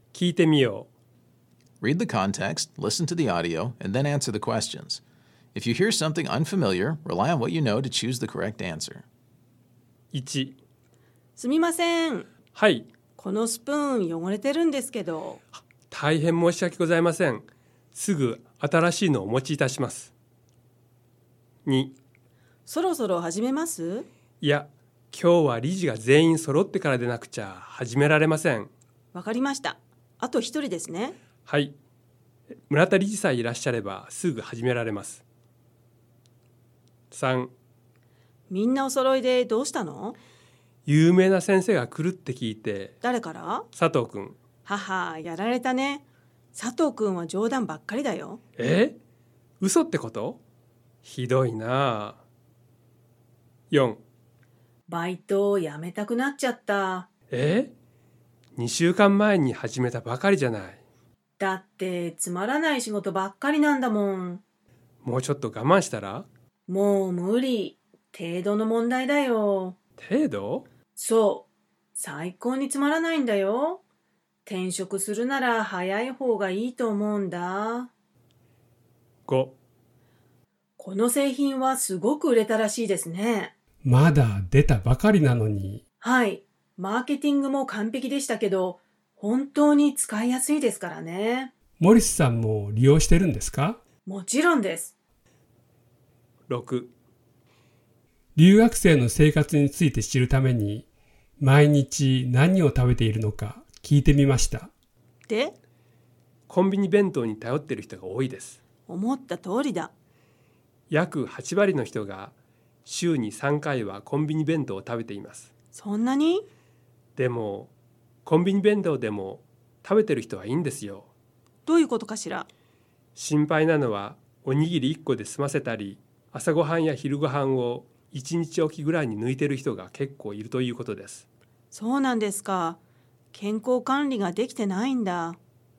聞いてみよう。 Read the context, listen to the audio, and then answer the questions. If you hear something unfamiliar, rely on what you know to choose the correct answer. 1、 すみません。 はい、 このスプーン汚れてるんですけど。 大変申し訳ございません。すぐ新しいのをお持ちいたします。2、 そろそろ始めます？ いや、今日は理事が全員揃ってからでなくちゃ始められません。 わかりました。あと一人ですね。 はい、村田理事さえいらっしゃればすぐ始められます。3、 みんなお揃いでどうしたの？ 有名な先生が来るって聞いて。 誰から？ 佐藤くん。 はは、やられたね。佐藤くんは冗談ばっかりだよ。 嘘ってこと？ひどいなあ。4、 バイト辞めたくなっちゃった。 2週間前に始めたばかりじゃない。 だってつまらない仕事ばっかりなんだもん。 もうちょっと我慢したら？ もう無理。程度の問題だよ。 程度？ そう。最高につまらないんだよ。転職するなら早い方がいいと思うんだ。 5、 この製品はすごく売れたらしいですね。 まだ出たばかりなのに。 はい。マーケティングも完璧でしたけど、本当に使いやすいですからね。 モリスさんも利用してるんですか？ もちろんです。 6、 留学生の生活について知るために、毎日何を食べているのか聞いてみました。 で、 コンビニ弁当に頼っている人が多いです。 思った通りだ。 約8割の人が週に3回はコンビニ弁当を食べています。 そんなに？ でもコンビニ弁当でも食べてる人はいいんですよ。 どういうことかしら？ 心配なのはおにぎり1個で済ませたり、朝ごはんや昼ごはんを1日おきぐらいに抜いてる人が結構いるということです。 そうなんですか。健康管理ができてないんだ。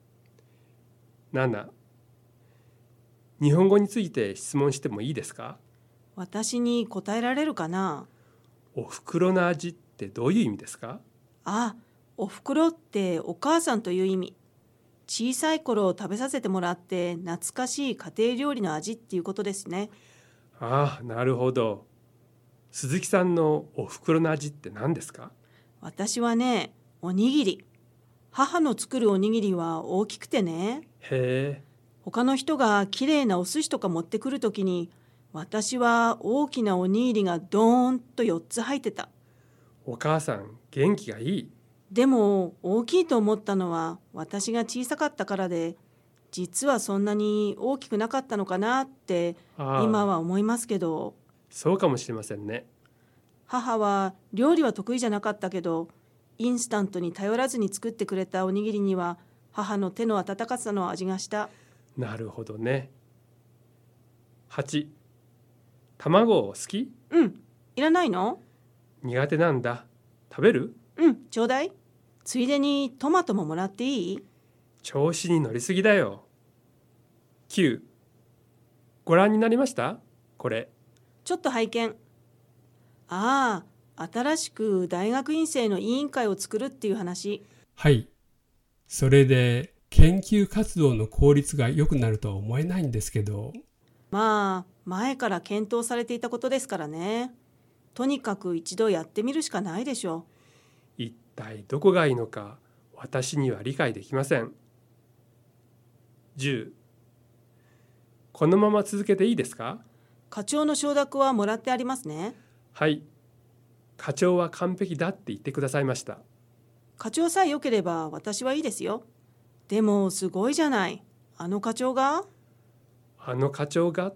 7、日本語について質問してもいいですか？ 私に答えられるかな？ お袋の味ってどういう意味ですか？ あ、おふくろってお母さんという意味。小さい頃食べさせてもらって懐かしい家庭料理の味っていうことですね。 ああ、なるほど。鈴木さんのお袋の味って何ですか？ 私はね、おにぎり。母の作るおにぎりは大きくてね。 へえ。 他の人がきれいなお寿司とか持ってくるときに、私は大きなおにぎりがドーンと4つ入ってた。 お母さん元気がいい。 でも大きいと思ったのは私が小さかったからで、実はそんなに大きくなかったのかなって今は思いますけど。 そうかもしれませんね。 母は料理は得意じゃなかったけど、インスタントに頼らずに作ってくれたおにぎりには母の手の温かさの味がした。 なるほどね。8、卵好き？ うん、いらないの？ 苦手なんだ。食べる？ うん、ちょうだい。ついでにトマトももらっていい？ 調子に乗りすぎだよ。9、ご覧になりました？これ。 ちょっと拝見。ああ、新しく大学院生の委員会を作るっていう話。 はい。それで研究活動の効率が良くなるとは思えないんですけど。 まあ、前から検討されていたことですからね。とにかく一度やってみるしかないでしょう。 一体どこがいいのか私には理解できません。10、このまま続けていいですか？ 課長の承諾はもらってありますね。 はい。課長は完璧だって言ってくださいました。 課長さえ良ければ私はいいですよ。でもすごいじゃない。あの課長が？ あの課長がって？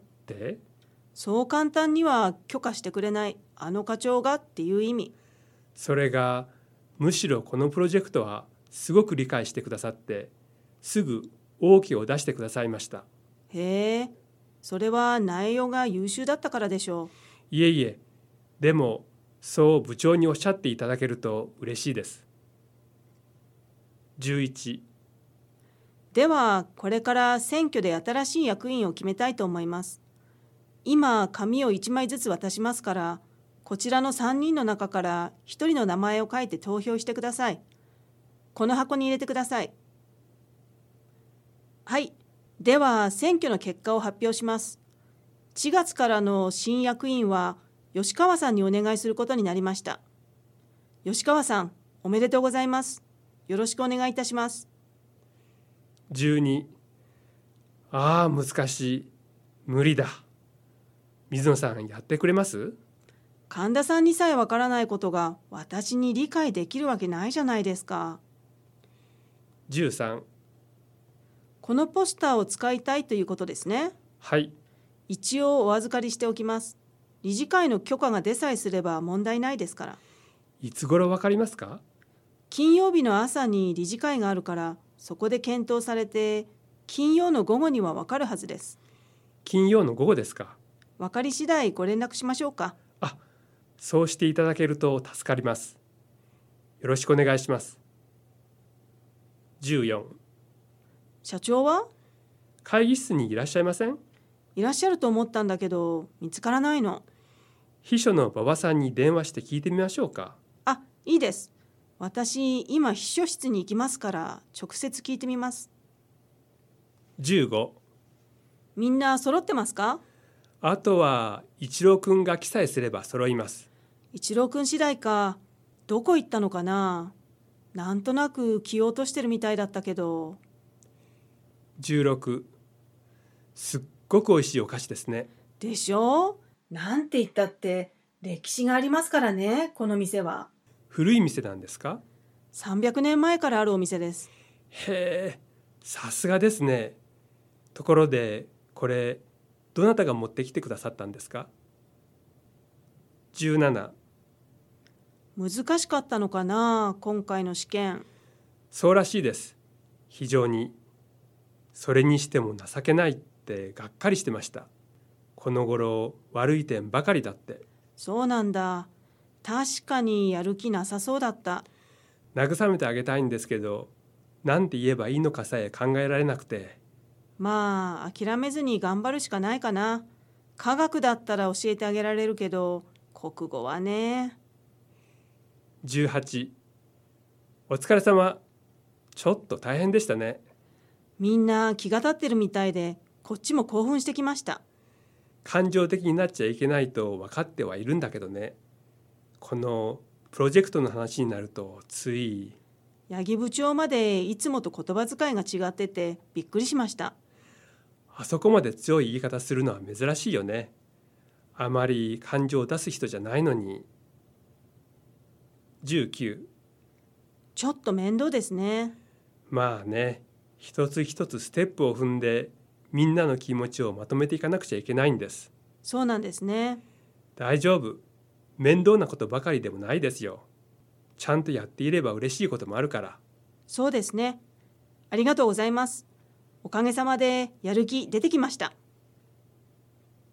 そう簡単には許可してくれない。あの課長がっていう意味。 それがむしろこのプロジェクトはすごく理解してくださって、すぐ OK を出してくださいました。 へえ、それは内容が優秀だったからでしょう。 いえいえ、でもそう部長におっしゃっていただけると嬉しいです。11、 ではこれから選挙で新しい役員を決めたいと思います。今紙を1枚ずつ渡しますから、こちらの3人の中から1人の名前を書いて投票してください。この箱に入れてください。 はい。では、選挙の結果を発表します。4月からの新役員は、吉川さんにお願いすることになりました。吉川さん、おめでとうございます。よろしくお願いいたします。 12、難しい。無理だ。水野さん、やってくれます？ 神田さんにさえわからないことが私に理解できるわけないじゃないですか。 13、 このポスターを使いたいということですね。 はい。 一応お預かりしておきます。理事会の許可が出さえすれば問題ないですから。 いつ頃わかりますか？ 金曜日の朝に理事会があるから、そこで検討されて、金曜の午後にはわかるはずです。 金曜の午後ですか？ わかり次第ご連絡しましょうか。 そうしていただけると助かります。よろしくお願いします。14、 社長は？ 会議室にいらっしゃいません？ いらっしゃると思ったんだけど、見つからないの。 秘書の馬場さんに電話して聞いてみましょうか。 いいです。私、今秘書室に行きますから、直接聞いてみます。 15、 みんな揃ってますか？ あとは一郎くんが記載すれば揃います。 一郎くん次第か。どこ行ったのかな。なんとなく気を落としてるみたいだったけど。 16、すっごく美味しいお菓子ですね。 でしょ？なんて言ったって歴史がありますからね、この店は。 古い店なんですか 300年前からあるお店です。 へえ、さすがですね。ところでこれどなたが持ってきてくださったんですか？ 17、 難しかったのかな、今回の試験。 そうらしいです。非常に。それにしても情けないってがっかりしてました。この頃悪い点ばかりだって。 そうなんだ。確かにやる気なさそうだった。 慰めてあげたいんですけど、なんて言えばいいのかさえ考えられなくて。 まあ諦めずに頑張るしかないかな。科学だったら教えてあげられるけど、国語はね。 18、お疲れ様。ちょっと大変でしたね。 みんな気が立ってるみたいで、こっちも興奮してきました。 感情的になっちゃいけないと分かってはいるんだけどね。このプロジェクトの話になるとつい。 八木部長までいつもと言葉遣いが違っててびっくりしました。 あそこまで強い言い方するのは珍しいよね。あまり感情を出す人じゃないのに。19、 ちょっと面倒ですね。 まあね、一つ一つステップを踏んでみんなの気持ちをまとめていかなくちゃいけないんです。 そうなんですね。 大丈夫。面倒なことばかりでもないですよ。ちゃんとやっていれば嬉しいこともあるから。 そうですね。ありがとうございます。おかげさまでやる気出てきました。